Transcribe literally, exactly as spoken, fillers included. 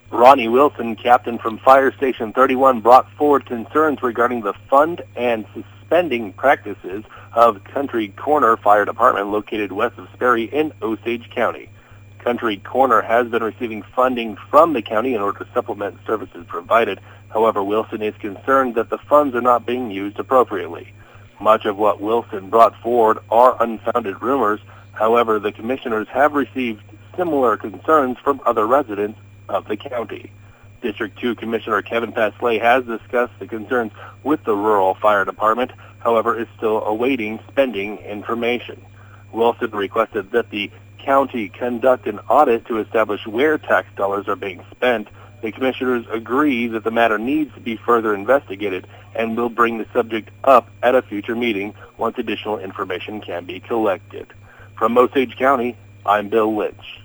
Ronnie Wilson, captain from Fire Station thirty-one, brought forward concerns regarding the fund and suspending practices of Country Corner Fire Department located west of Sperry in Osage County. Country Corner has been receiving funding from the county in order to supplement services provided. However, Wilson is concerned that the funds are not being used appropriately. Much of what Wilson brought forward are unfounded rumors. However, the commissioners have received similar concerns from other residents of the county. District two Commissioner Kevin Pasley has discussed the concerns with the rural fire department, however, is still awaiting spending information. Wilson requested that the county conduct an audit to establish where tax dollars are being spent. The commissioners agree that the matter needs to be further investigated and will bring the subject up at a future meeting once additional information can be collected. From Osage County, I'm Bill Lynch.